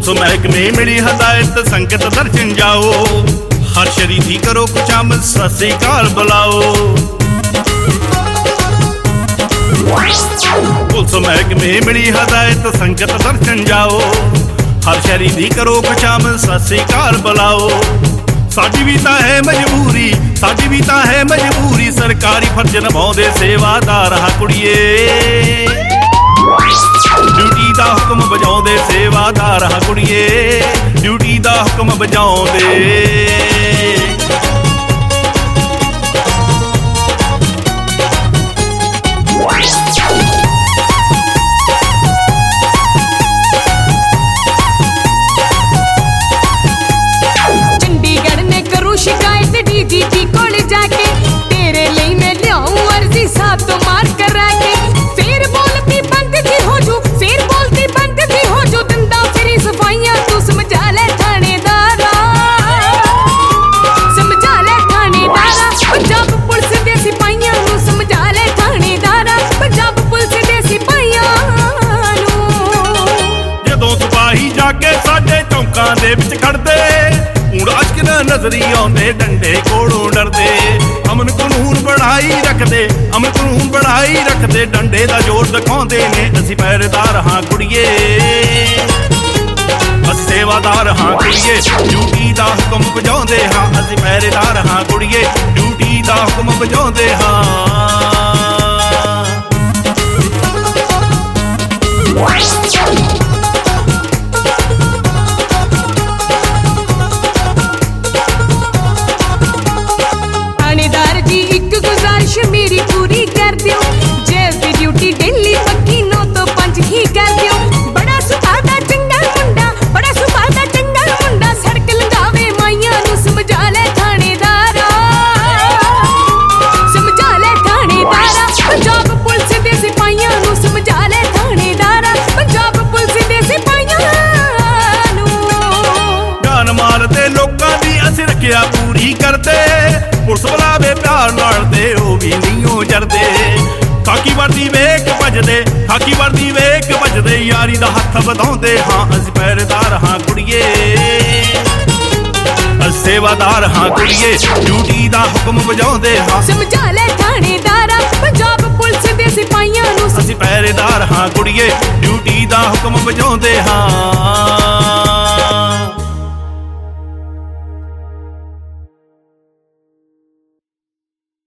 Police महकमे मिली हदायत संगत दर्शन जाओ, हर शरीफी करो कुछ आमद सत श्री अकाल बुलाओ। पुलिस महकमे मिली हदायत संगत दर्शन जाओ, हर शरीफी करो कुछ आमद सत श्री अकाल बुलाओ। साडी भी तां है मजबूरी, साडी भी तां है मजबूरी, सरकारी फर्ज निभाउंदे सेवादार हा कुड़िए। ड्यूटी दा हुक्म बजाउंदे सेवादार हा कुड़िए, ड्यूटी दा हुक्म बजाउंदे। चंडीगढ़ ने करूं शिकायत डीजीपी कोल जाके, तेरे लिए मैं लियाऊं अर्जी साहब तो मार करा के। फिर बोलती बंद भी हो जू, फिर बोलती बंद भी हो जू, दंदा फिरी सफाइयां तू समझा ले थानेदारा, समझा ले थानेदारा। पंजाब पुलिस दे सिपाहियां नू समझा ले थानेदारा, पंजाब पुलिस दे सिपाहियां नू। जदों सिपाही जाके साडे चौंकां दे विच खड़दे, ਹੁਣ ਅਸ਼ਕ ਨਾ ਨਜ਼ਰੀ ਆਉਂਦੇ ਡੰਡੇ ਕੋਲੋਂ ਡਰਦੇ। ਅਮਨ ਕਾਨੂੰਨ ਬਣਾਈ ਰੱਖਦੇ, ਅਮਨ ਕਾਨੂੰਨ ਬਣਾਈ ਰੱਖਦੇ, ਡੰਡੇ ਦਾ ਜ਼ੋਰ ਦਿਖਾਉਂਦੇ ਨੇ। ਅਸੀਂ ਪਹਿਰੇਦਾਰ ਹਾਂ ਕੁੜੀਏ, ਅਸੀਂ ਸੇਵਾਦਾਰ ਹਾਂ ਕੁੜੀਏ, ਡਿਊਟੀ ਦਾ ਹੁਕਮ ਵਜਾਉਂਦੇ ਹਾਂ। ਅਸੀਂ ਪਹਿਰੇਦਾਰ ਹਾਂ ਕੁੜੀਏ, ਡਿਊਟੀ ਦਾ ਹੁਕਮ ਵਜਾਉਂਦੇ ਹਾਂ। मेरी पूरी कर दियो, जेल दी ड्यूटी डेली पक्की 9 तो 5 ही कर दियो। बड़ा सुभाव दा चंगा मुंडा, बड़ा सुभाव दा चंगा मुंडा, सड़क लंघावे माइयां नू समझा ले थानेदारा, समझा ले थानेदारा। पंजाब पुलिस दे सिपाहियां नू समझा ले थानेदारा, पंजाब पुलिस दे सिपाहियां नू। जान माल दे लोकां दी असीं रखिया पूरी करदे, पुलिस बुलावे प्यार नाल ते ओ भी नहीं जरदे। खाकी वर्दी वेख भजदे, खाकी वर्दी वेख भजदे, यारी दा हत्थ ਵਧਾਉਂਦੇ ਹਾਂ। ਅਸੀਂ ਪਹਿਰੇਦਾਰ ਹਾਂ ਕੁੜੀਏ, ਅਸੀਂ ਸੇਵਾਦਾਰ ਹਾਂ ਕੁੜੀਏ, ਡਿਊਟੀ ਦਾ ਹੁਕਮ ਵਜਾਉਂਦੇ ਹਾਂ। ਸਮਝਾ ਲੈ ਥਾਣੇਦਾਰਾ, ਪੰਜਾਬ ਪੁਲਿਸ ਦੇ ਸਿਪਾਹੀਆਂ ਨੂੰ। ਅਸੀਂ ਪਹਿਰੇਦਾਰ ਹਾਂ ਕੁੜੀਏ, ਡਿਊਟੀ ਦਾ ਹੁਕਮ ਵਜਾਉਂਦੇ ਹਾਂ।